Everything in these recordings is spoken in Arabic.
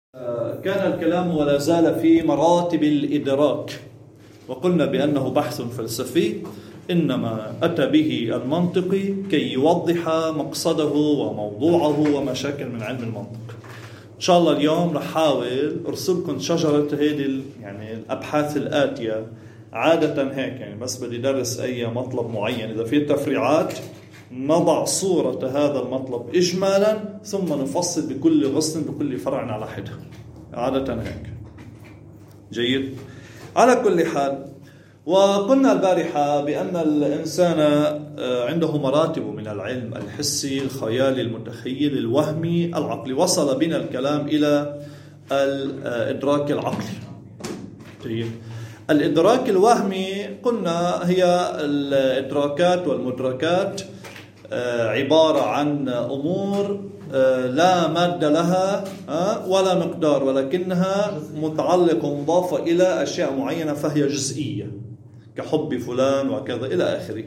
كان الكلام ولا زال في مراتب الإدراك، وقلنا بأنه بحث فلسفي إنما أتى به المنطقي كي يوضح مقصده وموضوعه ومشاكل من علم المنطق. إن شاء الله اليوم رح حاول أرسلكم شجرة هذه الأبحاث الآتية. عادة هيك بس بدي درس أي مطلب معين، إذا في تفريعات نضع صورة هذا المطلب إجمالا ثم نفصل بكل غصن بكل فرع على حدة. عادة هيك. جيد. على كل حال، وقلنا البارحة بأن الإنسان عنده مراتب من العلم: الحسي، الخيالي، المتخيل، الوهمي، العقلي. وصل بنا الكلام إلى الإدراك العقلي. جيد. الإدراك الوهمي قلنا هي الإدراكات والمدركات عبارة عن أمور لا مادة لها ولا مقدار، ولكنها متعلقة مضافة إلى أشياء معينة فهي جزئية، كحب فلان وكذا إلى آخره.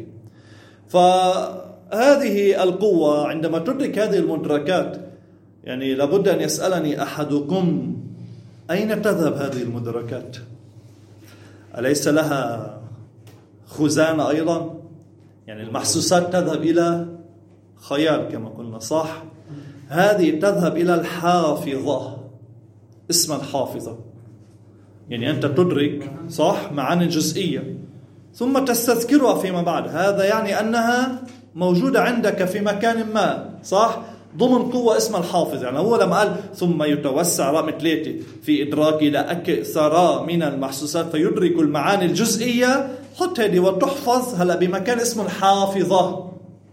فهذه القوة عندما تدرك هذه المدركات، لابد أن يسألني أحدكم: أين تذهب هذه المدركات؟ أليس لها خزانة أيضا؟ المحسوسات تذهب إلى خيال كما قلنا، صح؟ هذه تذهب إلى الحافظة، اسم الحافظة. أنت تدرك، صح، معاني جزئية ثم تستذكرها فيما بعد. هذا يعني أنها موجودة عندك في مكان ما، صح؟ ضمن قوة اسمها الحافظ. هو لما قال ثم يتوسع رقم 3 في إدراكه لأكثر من المحسوسات فيدرك المعاني الجزئية، حط هذه وتحفظ هلأ بمكان اسمه الحافظة.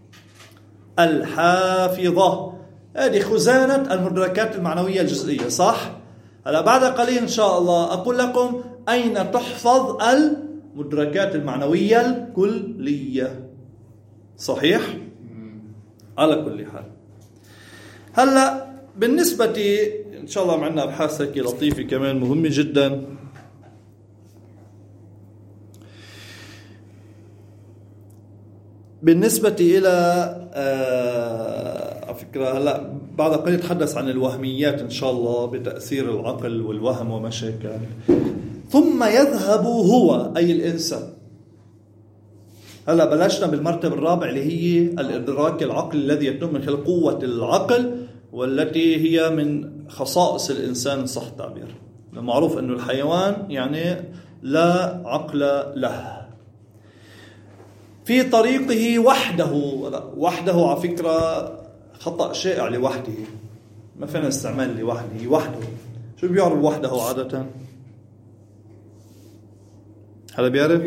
الحافظة هذه خزانة المدركات المعنوية الجزئية، صح؟ هلأ بعد قليل إن شاء الله أقول لكم أين تحفظ المدركات المعنوية الكلية. صحيح؟ على كل حال، هلأ بالنسبة إن شاء الله معنا أبحاث لطيفة كمان مهمة جدا. بالنسبة إلى فكرة، هلأ بعد قليل نتحدث عن الوهميات إن شاء الله بتأثير العقل والوهم ومشاكل. ثم يذهب هو، أي الإنسان. هلأ بلشنا بالمرتبة الرابعة اللي هي الإدراك العقلي الذي يتم من خلال قوة العقل، والتي هي من خصائص الإنسان صح التعبير. معروف أنه الحيوان لا عقل له. في طريقه وحده على فكرة خطأ شائع، لوحده ما فينا استعمال لوحده. شو بيعرف وحده عادة؟ هذا بيعرف؟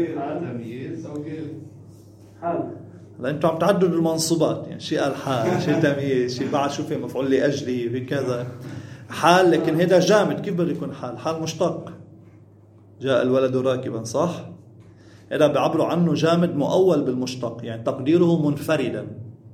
حال. هلا انتم عم تعدوا المنصوبات، شيء قال حال، شيء تمييز، شيء بعد شو في مفعول لأجله، في كذا حال. لكن هذا جامد، كيف بده يكون حال؟ حال مشتق. جاء الولد راكبا، صح؟ هذا بيعبروا عنه جامد مؤول بالمشتق، تقديره منفردا.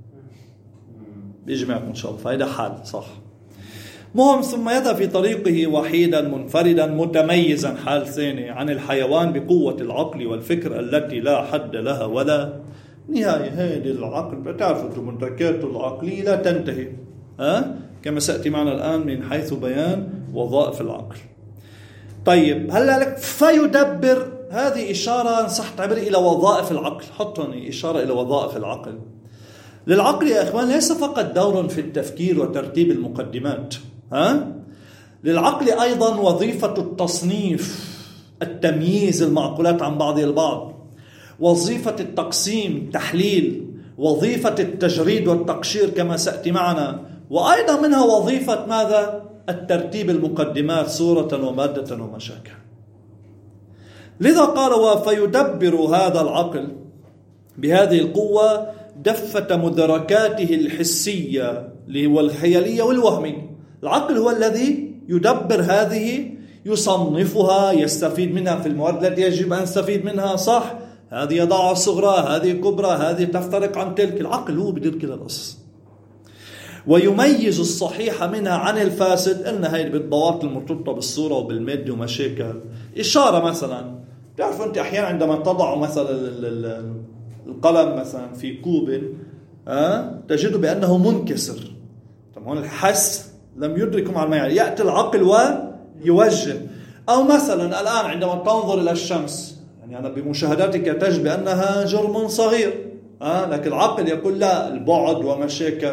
بيجي معكم ان شاء الله، فهذا حال، صح؟ مهم. ثم يذهب في طريقه وحيدا منفردا متميزا، حال ثاني، عن الحيوان بقوة العقل والفكر التي لا حد لها ولا نهاية. هذه العقل بتعرفوا مدركاته العقلية لا تنتهي، كما سأتي معنا الآن من حيث بيان وظائف العقل. طيب هلا لك فيدبر، هذه إشارة صح تعبر إلى وظائف العقل. حطوا إشارة إلى وظائف العقل. للعقل يا إخوان ليس فقط دور في التفكير وترتيب المقدمات، للعقل أيضا وظيفة التصنيف، التمييز المعقولات عن بعضها البعض، وظيفة التقسيم، تحليل، وظيفة التجريد والتقشير كما سأتي معنا، وأيضا منها وظيفة ماذا؟ الترتيب المقدمات صورة ومادة ومشاكل. لذا قال فيدبر هذا العقل بهذه القوة دفة مدركاته الحسية والخيالية والوهمية. العقل هو الذي يدبر هذه، يصنفها، يستفيد منها في المواد التي يجب أن يستفيد منها، صح؟ هذه يضعها صغرى، هذه كبرى، هذه تفترق عن تلك. العقل هو بدير كل القصة، ويميز الصحيح منها عن الفاسد. إن هاي بالضوابط المرتبطة بالصورة وبالمادة ومشاكل. إشارة مثلا، تعرفوا أنت أحيانا عندما تضع مثلا القلم مثلا في كوب تجد بأنه منكسر. طب هون الحس لم يدركوا مع المعيار، يأتي العقل ويوجه. أو مثلا الآن عندما تنظر إلى الشمس، يعني أنا بمشاهداتك تجد بأنها جرم صغير، لكن العقل يقول لا، البعد ومشاكل.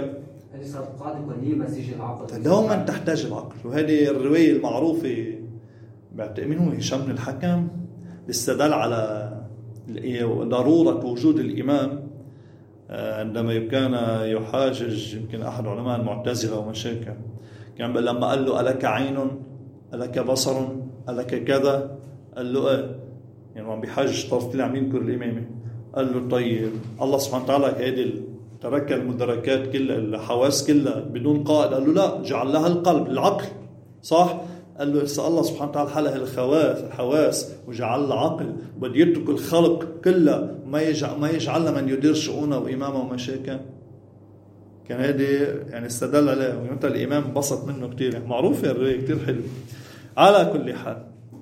دوما تحتاج العقل. وهذه الرواية المعروفة منه هشام بن الحكم استدل على ضرورة وجود الإمام عندما كان يحاجج يمكن أحد علماء المعتزلة ومشاكل، كان لما قال له ألك عين ألك بصر ألك كذا، قال له إيه، يعني عم بيحاجج طرف عم ينكر الإمامة. قال له طيب الله سبحانه وتعالى هذه ترك المدركات كلها الحواس كلها بدون قائد، قال له لا، جعل لها القلب العقل، صح؟ قال له إذا الله سبحانه وتعالى حلها الحواس وجعل لها عقل، بده يترك الخلق كلها ما يجعل من يدير شؤونه وإمامه ومشاكل. كان هذه يعني استدل عليه، ومتى الإمام انبسط منه كتير، يعني معروف الرواية كتير حلو. على كل حال،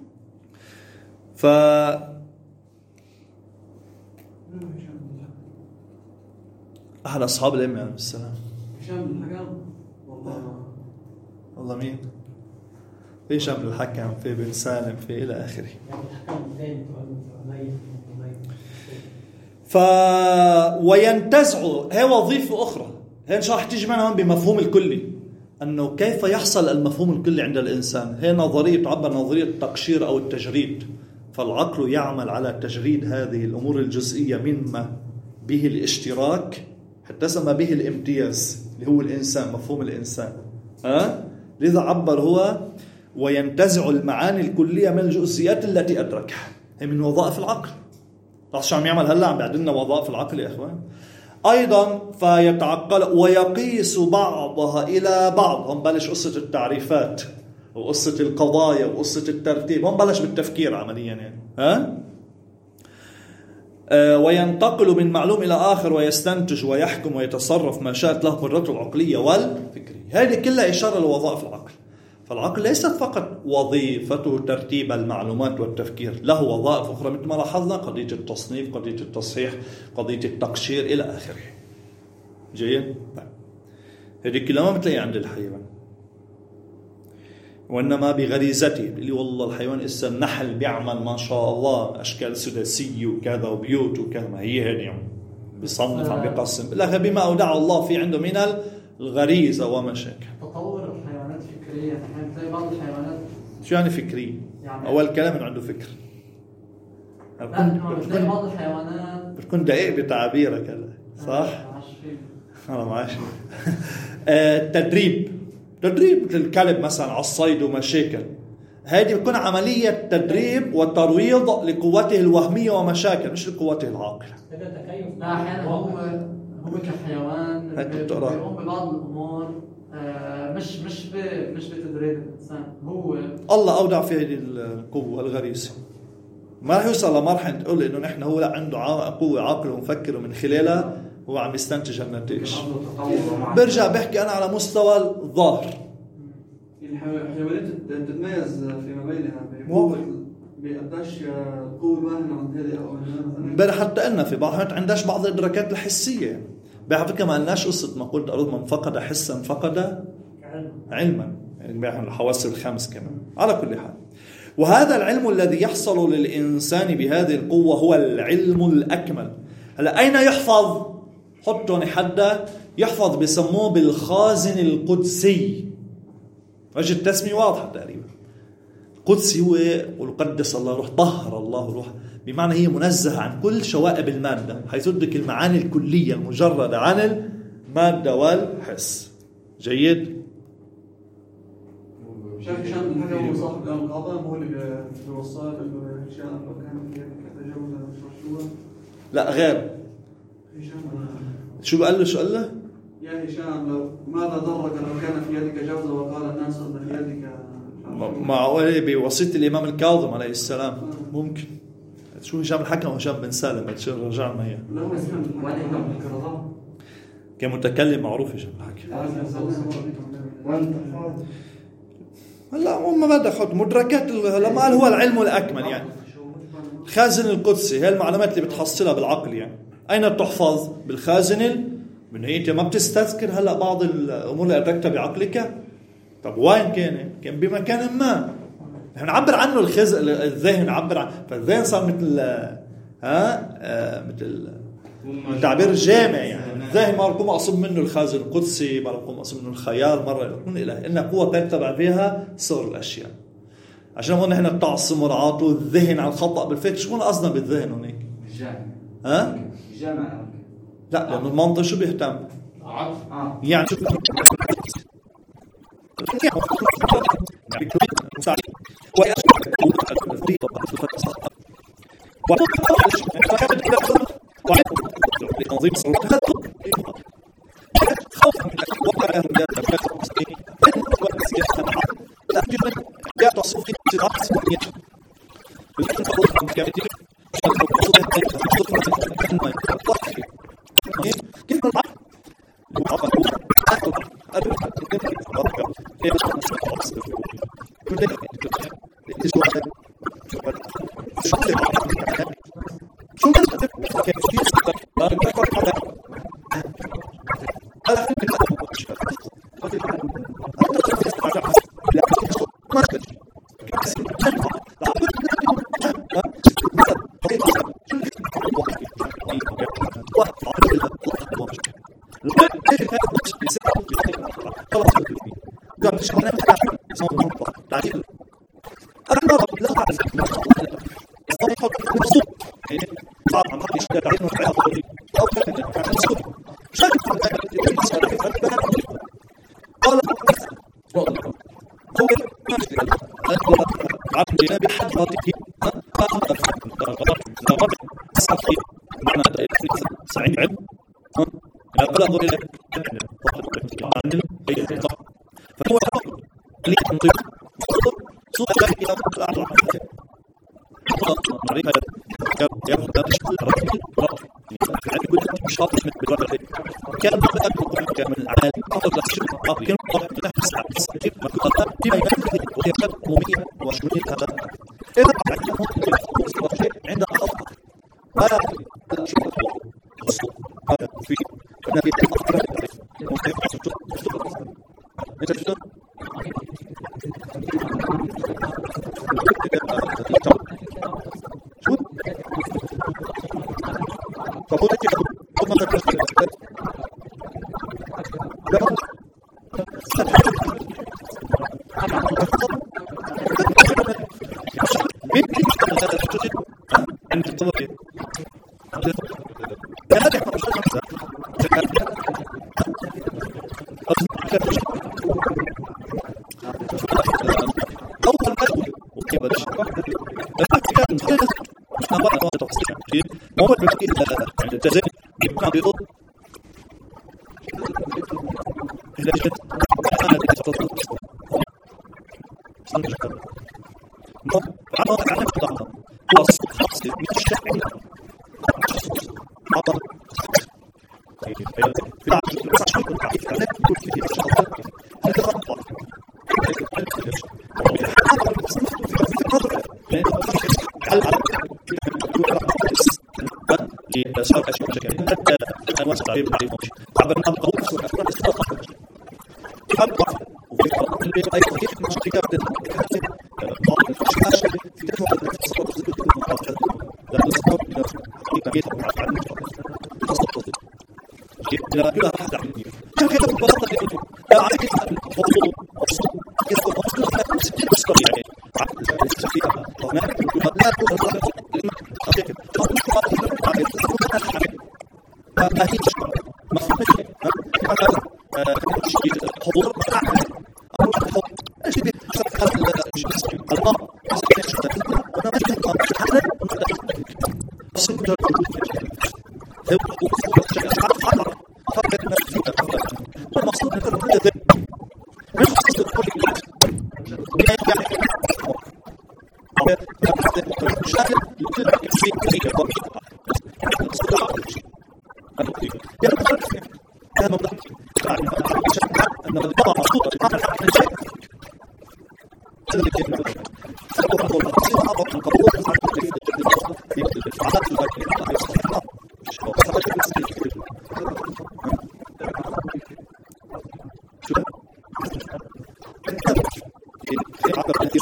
أحد أصحاب الأمة عليه السلام هشام بن الحكم. والله مين؟ في هشام بن الحكم، في بن سالم، في إلى آخره. وينتزعوا، هي وظيفة أخرى، هي إن شاء الله تيجي معنا بمفهوم الكلي، أنه كيف يحصل المفهوم الكلي عند الإنسان. هي نظرية تعبر نظرية التقشير أو التجريد. فالعقل يعمل على تجريد هذه الأمور الجزئية مما به الاشتراك حتى سمى به الامتياز اللي هو الإنسان، مفهوم الإنسان. لذا عبر هو وينتزع المعاني الكلية من الجزئيات التي أدركها، هي من وظائف العقل. راح شو عم يعمل هلا؟ عم بيعدلنا وظائف العقل يا إخوان. أيضا فيتعقل ويقيس بعضها إلى بعض. هم بلش قصة التعريفات وقصة القضايا وقصة الترتيب، هم بلش بالتفكير عمليا يعني. وينتقل من معلوم إلى آخر ويستنتج ويحكم ويتصرف ما شاءت له قدرته العقلية والفكرية. هذه كلها إشارة لوظائف العقل. فالعقل ليست فقط وظيفته ترتيب المعلومات والتفكير، له وظائف أخرى مثل ما لاحظنا، قضية التصنيف، قضية التصحيح، قضية التقشير إلى آخره. جيد؟ هذه كلها ما بتلاقي عند الحيوان، وإنما بغريزته. اللي والله الحيوان إسا النحل بيعمل ما شاء الله أشكال سداسية وكذا وبيوت وكذا، ما هي هذه يعني بيصنف عم بيقسم بالآخر بما أودع الله في عنده من الغريزة ومشاكل. تطور الحيوانات فكريا، يعني تلاقي بعض الحيوانات. شو يعني فكري؟ يعني أول كلام إنه عنده فكر. تلاقي بعض الحيوانات بتكون دقيق بتعبيرك هلا، صح؟ أنا معاشي. تدريب مثل الكلب مثلا على الصيد ومشاكل، هذه بتكون عملية تدريب وترويض لقوته الوهمية ومشاكل، مش لقوته العاقلة. لا أحيانا هو كحيوان بيقوم ببعض الأمور مش بتدريب الإنسان. هو الله أودع في هذه القوة الغريزة. ما رح يوصل لمرحلة تقول إنه نحن هو لا عنده قوة عاقل ومفكر ومن خلالها هو عم يستنتج النتائج. برجع بحكي أنا على مستوى الظاهر. الحيوانات تتميز فيما بينها بقداش قوة الوهن عند هذه أو امبارح حتى قلنا في بعض عندهاش بعض الإدراكات الحسية. بعد فكرة ما قلناش قصة ما قلت أرد من فقد حسا فقد علما، يعني بعد الحواس الخمس كمان. على كل حال، وهذا العلم الذي يحصل للإنسان بهذه القوة هو العلم الأكمل. هلا أين يحفظ؟ حطوا حدا يحفظ بسموه بالخازن القدسي. وجه التسمية واضحة تقريبا. قدسي هو وقدس الله روح، طهر الله روح، بمعنى هي منزهة عن كل شوائب المادة، حيث تدرك المعاني الكلية المجردة عن المادة والحس. جيد؟ شايف هشام بن الحكم هو صاحب القضاء، هو اللي بيوصلك الأشياء لو كان في يدك تجاوز. لا غير. شو قال له؟ يا هشام لو ماذا ضرك لو كان في يدك جوزة وقال الناس أن في يدك معقول بوصية الإمام الكاظم عليه السلام؟ ممكن. شو هشام الحكم وهشام بن سالم رجعنا هي. كمتكلم معروف هشام الحكم. هلا ما بدي أخذ مدركات لما قال هو العلم الأكمل، يعني خازن القدسي هي المعلومات اللي بتحصلها بالعقل. يعني أين تحفظ؟ بالخازن. من هي أنت ما بتستذكر هلا بعض الأمور اللي أدركتها بعقلك؟ طب وين كان بمكان ما نحن نعبر عنه الذهن نعبر عنه، فالذهن صار مثل مثل تعبير جامع. يعني الذهن مرة يكون مقصود منه الخازن القدسي، مرة يكون مقصود منه الخيال، مرة يكون إلهي. إنها قوة تتبع فيها صور الأشياء. عشان هون نحن التعصب والعاطفة الذهن عن الخطأ بالفكر، شو قصدنا بالذهن هونيك؟ الجامع. الجامع. لا، لأنه المنطق شو بيهتم؟ يعني شو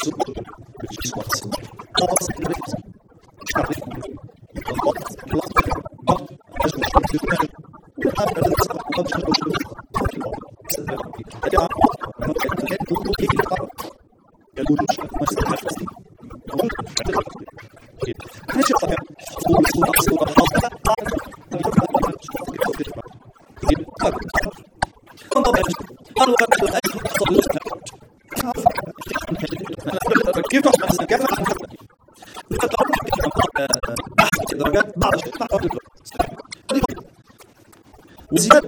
وزيادة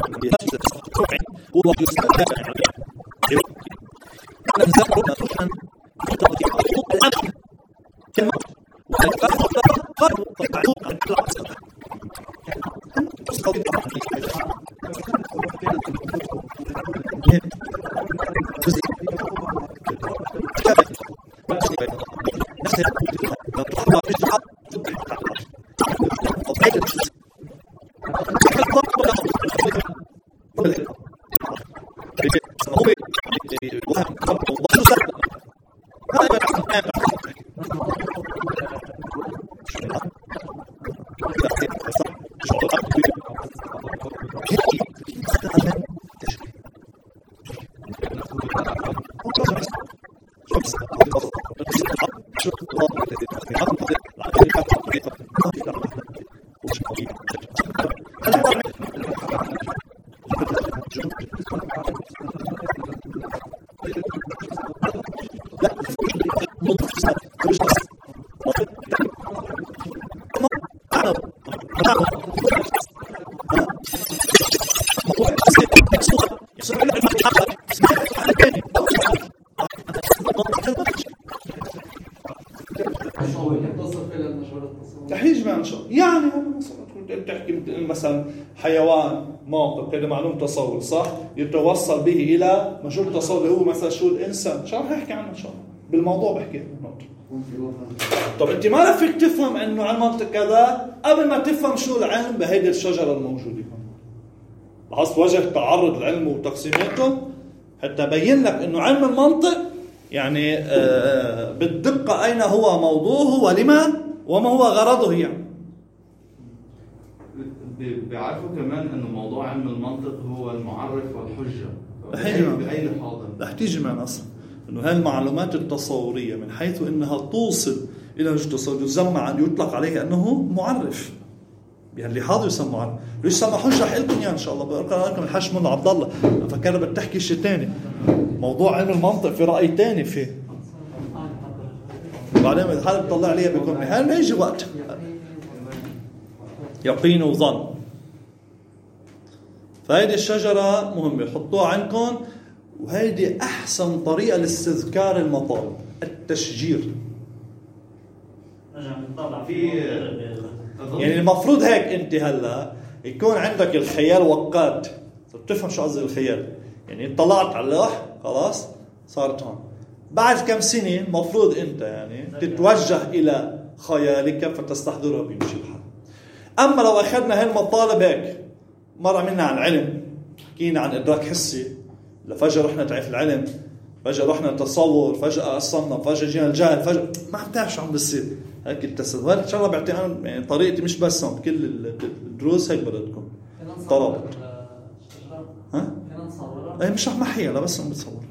مثلا حيوان موقف كده معلوم تصور صح يتوصل به الى مجرد التصور اللي هو مثلا شو الانسان شو رح احكي عنه ان شاء الله بالموضوع بحكي طب انت ما رح فيك تفهم انه علم المنطق كذا قبل ما تفهم شو العلم بهيدي الشجره الموجوده هون. لاحظت وجه تعرض العلم وتقسيماته حتى بين لك انه علم المنطق يعني بالدقه اين هو موضوعه ولما وما هو غرضه يعني. بيعرفوا كمان انه موضوع علم المنطق هو المعرف والحجه باي حاضر رح تيجي معنا اصلا انه هاي المعلومات التصوريه من حيث انها توصل الى وجه تصور يسمى ان يطلق عليه انه معرف يعني اللي حاضر يسمى معرف. ليش سمى حجه رح لكم ان شاء الله بقرا لكم الحش من عبد الله فكر بتحكي شيء ثاني موضوع علم المنطق في راي ثاني فيه بعدين الحال بتطلع عليها بيكون هل ما يجي وقت يقين وظن. فهيدي الشجرة مهمة حطوها عندكم وهيدي أحسن طريقة لاستذكار المطالب التشجير. يعني المفروض هيك أنت هلا يكون عندك الخيال وقات تفهم شو قصدي الخيال يعني طلعت على اللوح خلاص صارت هون بعد كم سنة مفروض أنت يعني تتوجه إلى خيالك فتستحضرها بيمشي الحال. أما لو أخذنا هالمطالب هيك مرة منا عن علم حكينا عن إدراك حسي لفجأة رحنا تعرف العلم فجأة رحنا تصور فجأة قصمنا فجأة جينا الجهل فجأة ما بتعرف شو عم بصير هيك التسلسل. وهذا إن شاء الله بعطي أنا يعني طريقتي مش بس هم كل الدروس هيك بدكم طلبت ها أي مش رح محيها لا بس هم بتصور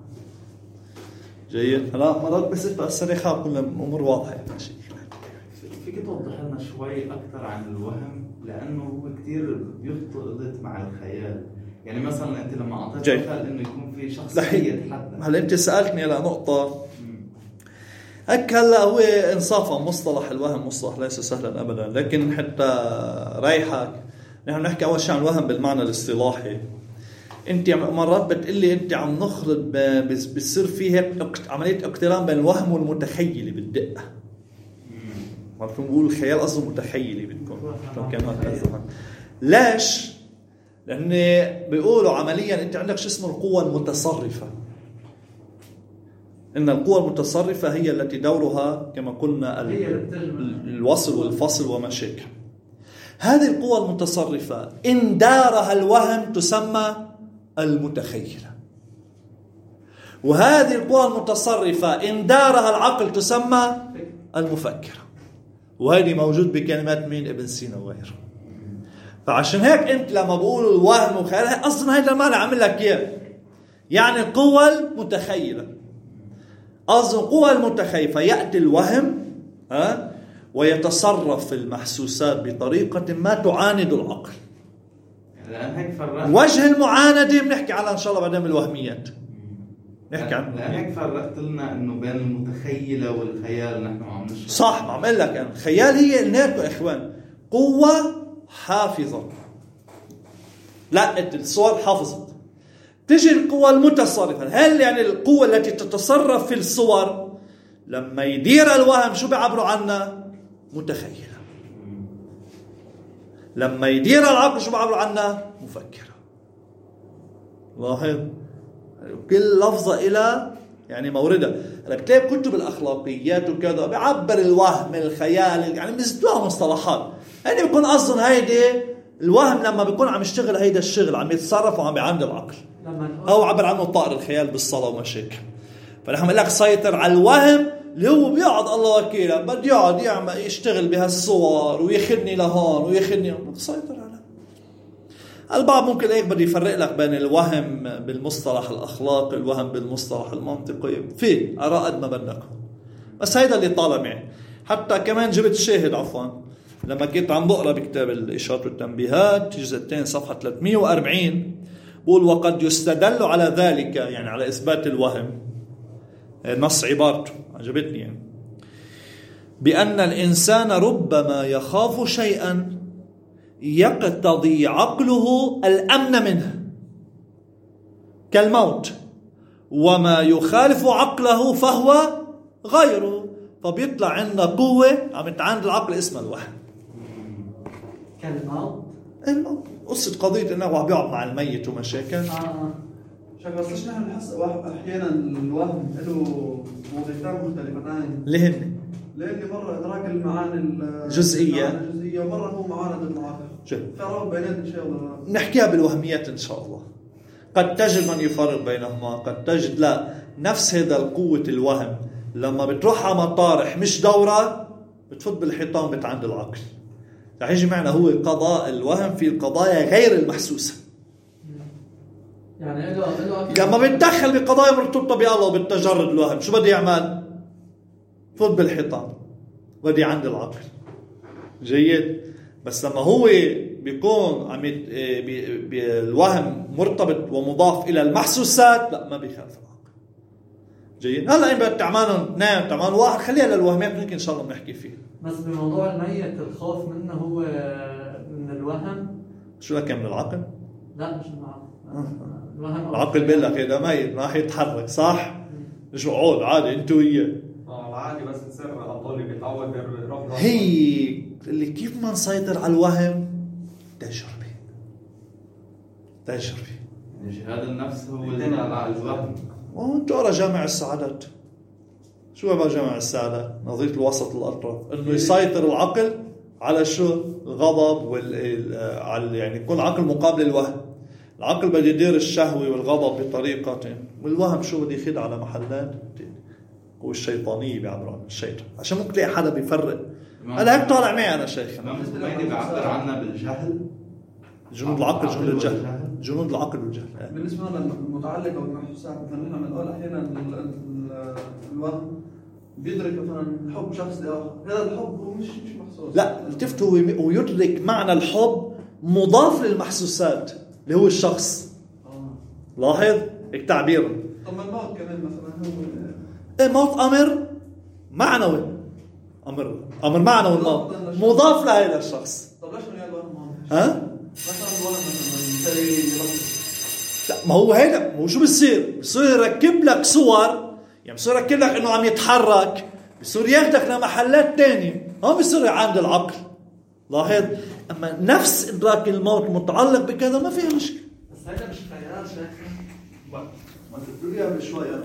جيد. هلا مرات بس تأثر يخاف كل الأمور واضحة يعني شيء. فيك توضح لنا شوي أكثر عن الوهم لأنه هو كتير بيختلط مع الخيال يعني مثلا أنت لما أعطيت مثال إنه يكون في شخص يتحدث هلا أنت سألتني على نقطة هيك هلا هو إنصافا مصطلح الوهم مصطلح ليس سهلا أبدا لكن حتى رايحك نحن نحكي أول شيء عن الوهم بالمعنى الاصطلاحي. أنت مرات بتقلي أنت عم نخلط بيصير فيه عملية اقتران بين الوهم والمتخيلة بالدقة مرات نقول الخيال أصلا متخيلي بتكون ليش؟ لأن بيقولوا عمليا أنت عندك شو اسمه القوة المتصرفة. إن القوة المتصرفة هي التي دورها كما قلنا الوصل والفصل وما شابه. هذه القوة المتصرفة إن دارها الوهم تسمى المتخيلة وهذه القوة المتصرفة إن دارها العقل تسمى المفكرة وهذه موجود بكلمات مين ابن سينا وغيره. فعشان هيك أنت لما بقول الوهم وخيال أصلا هذا المعنى عامل لك إياه يعني القوة المتخيلة أصلا القوة المتخيلة يأتي الوهم ويتصرف في المحسوسات بطريقة ما تعاند العقل. وجه المعاندة بنحكي على إن شاء الله بعدين الوهميات نحكي عنه. لأن هيك فرقت لنا إنه بين المتخيلة والخيال نحن عم نشرح صح ما عم أقول لك أنا الخيال هي قلنا لكم إخوان قوة حافظة لا الصور حافظت. تجي القوى المتصرفة. هل يعني القوة التي تتصرف في الصور لما يدير الوهم شو بيعبروا عنها؟ متخيلة. لما يدير العقل شو بيعبروا عنها؟ مفكرة. لاحظ كل لفظة إلى يعني موردها. أنا بكتب كتب الأخلاقيات وكذا بيعبر الوهم الخيال يعني بيزدوها مصطلحات. يعني بيكون أصلا هيدي الوهم لما بيكون عم يشتغل هيدا الشغل عم يتصرف وعم بيعند العقل أو عبر عنه طائر الخيال بالصلاة ومشاكل. فنحن بنقول لك سيطر على الوهم اللي هو بيقعد الله وكيله بده يقعد يعمل يشتغل بهالصور ويخدني لهون ويخدني سيطر عليه. البعض ممكن هيك بده يفرق لك بين الوهم بالمصطلح الأخلاقي الوهم بالمصطلح المنطقي في آراء قد ما بدك. بس هيدا اللي طالع معي. حتى كمان جبت شاهد لما كنت عم بقرأ بكتاب الإشارات والتنبيهات جزء 2 صفحة 340 بقول وقد يستدل على ذلك يعني على إثبات الوهم نص عبارته عجبتني يعني بأن الإنسان ربما يخاف شيئا يقتضي عقله الأمن منه كالموت وما يخالف عقله فهو غيره. فبيطلع عندنا قوة عم تعاند العقل اسمها الوهم. كالموت قصة قضية انه عم بيقعد مع الميت ومشاكل. شكل بس ليش نحن نحس احيانا الوهم له وظيفتين مختلفتين؟ ليه؟ لأن مرة إدراك المعاني الجزئية ومرة هو معاندة المعاقل. فرق بينات إن شاء الله. نحكيها بالوهميات إن شاء الله. قد تجد من يفرق بينهما قد تجد لا. نفس هذا القوة الوهم لما بتروح على مطارح مش دورة بتفوت بالحيطان بتعند العقل. رح يجي معنا هو قضاء الوهم في القضايا غير المحسوسة. يعني لما بتدخل بقضايا مرتبطة بالله وبالتجرد الوهم شو بدي يعمل؟ فوت بالحيطان بدي عند العقل. جيد. بس لما هو بيكون عم الوهم مرتبط ومضاف إلى المحسوسات لا ما بيخالف العقل. جيد. هلا إن بدك تعملهم اثنين تعمل واحد خليها للوهميات ممكن إن شاء الله بنحكي فيه. بس بموضوع الميت الخوف منه هو من الوهم. شو لك من العقل؟ لا مش من العقل. العقل بيقول لك إذا ميت ما حيتحرك صح؟ مش عود عادي أنت وياه. عادي بس تصير أطول بيتعود بيروح. هي اللي كيف ما نسيطر على الوهم تجربة. جهاد النفس هو اللي على الوهم. وانت أرى جامع السعادات شو هو جامع السعادات نظرية الوسط الأطراف إنه يسيطر العقل على شو الغضب على يعني يكون العقل مقابل الوهم. العقل بده يدير الشهوة والغضب بطريقة والوهم شو بده يخد على محلات هو الشيطانية بيعبر عن الشيطان عشان ممكن تلاقي حدا بيفرق. أنا هيك طالع معي أنا شيخ. بيعبر عنا بالجهل. جنود العقل جنود الجهل. جنود العقل والجهل. بالنسبة للمتعلقة بالمحسوسات مثلا نحن بنقول أحيانا الوهم بيدرك مثلا حب شخص لآخر. هذا الحب هو مش محسوس. لا التفت هو يدرك معنى الحب مضاف للمحسوسات اللي هو الشخص. لاحظ التعبير. طب الموت كمان مثلا هو الموت أمر معنوي. أمر معنوي الموت مضاف لهذا الشخص. طب ليش من الوهم ها؟ مثلا الوهم مثلا لا ما هو هيدا هو شو بيصير يركب لك صور يعني بيصير يركب لك إنه عم يتحرك بيصير ياخدك لمحلات تانية هون بيصير عند العقل. لاحظ أما نفس إدراك الموت متعلق بكذا ما فيها مشكلة. بس هيدا مش خيال شيخ. ما تقولي قبل شوي